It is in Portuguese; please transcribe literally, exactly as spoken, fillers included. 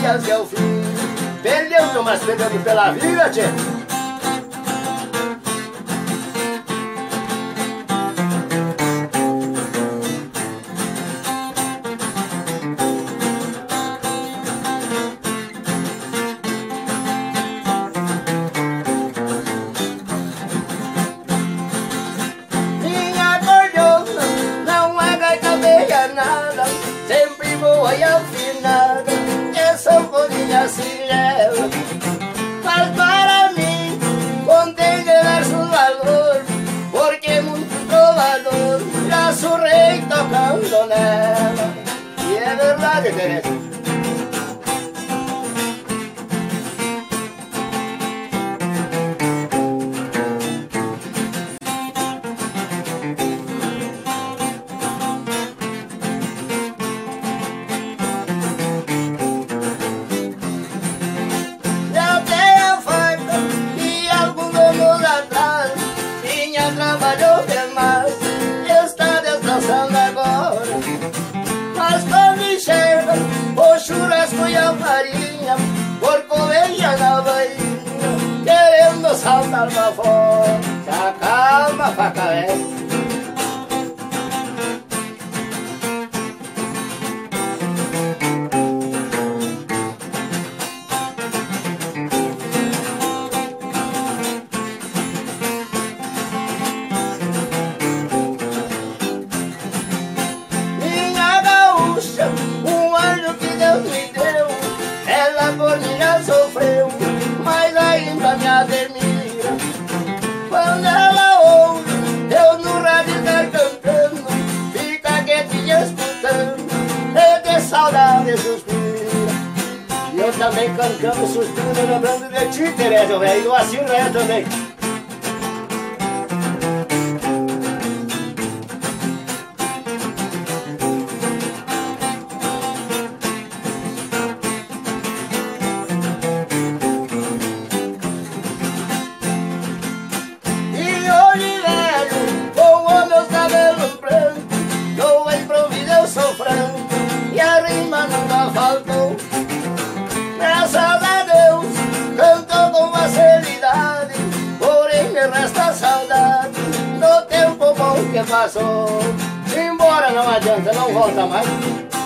dias que eu fiz. Perdeu, mas perdendo pela vida, tchê. Nada, sempre boa e afinada, e sanfoninha se leva. Mas para mim contém diversos valores, porque muito trovador já surrei tocando nela. E é verdade, Tereza. Trabalhou demais, está descansando agora. Mas quando enxerga o churrasco e a farinha, corcoveia na bainha, querendo saltar pra fora. Se acalma, faca velha. Um anjo que Deus me deu, ela por mim já sofreu, mas ainda me admira. Quando ela ouve eu no rádio estar cantando, fica quietinha escutando, e de saudade suspira. E eu também cantando, suspiro, lembrando de ti, Tereza, velho, e do Assir velho também. E a rima nunca faltou. Graças a Deus cantou com facilidade, porém me resta saudade do tempo bom que passou. Embora não adianta, não volta mais.